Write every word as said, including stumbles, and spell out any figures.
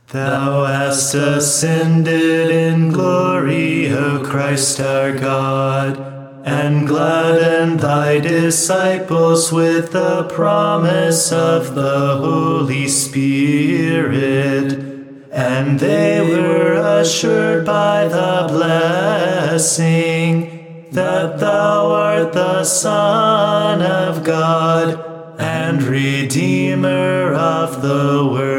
Thou hast ascended in glory, O Christ our God, and gladdened thy disciples with the promise of the Holy Spirit, and they were assured by the blessing that thou art the Son of God and Redeemer of the world.